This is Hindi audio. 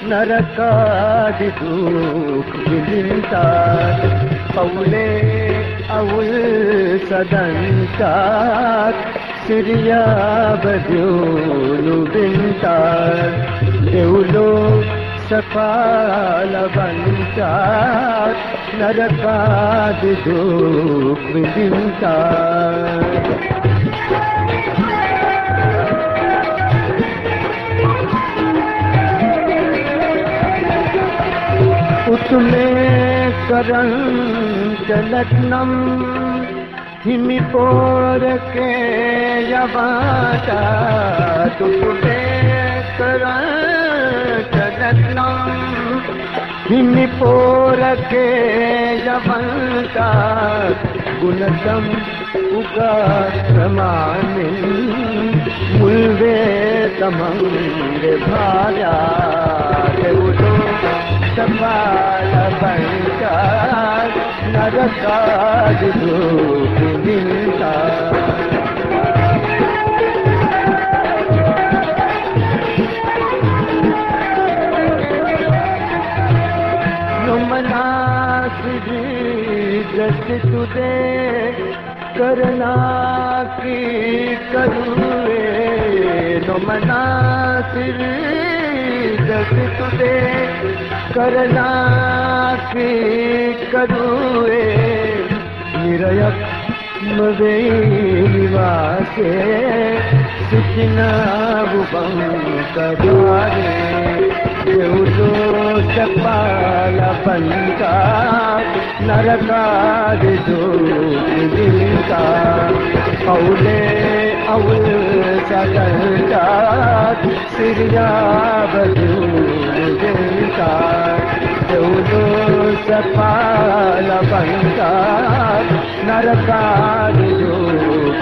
नरकादि दुख विलिंतात पौले अवुल सदंतात सिरिया बद्योनु बिंतात देवलो सकाल बंतात नरकादि दुख विलिंतात उसमें करं चलत्नम हिमिपोर के यवाता उसमें करं चलत्नम हिमिपोर के यवंता गुणदम उगा प्रमाणिन मुल्वे तमंग भार्या देवलो सवाल बंकार नरकादि दुख विलिंतात नुमनासिरी जस तुदे करना की करूए नुमनासिरी जस तुदे करना की करूए निरयक मवे निवासे सिखना बुबं कद्वारे देवलो सपाल पंतात नरकादि दुख विलिंतात पौले अवुल सदंतात सिरिया बद्योनु बिंतात देवलो सपाल पंतात नरकादि दुख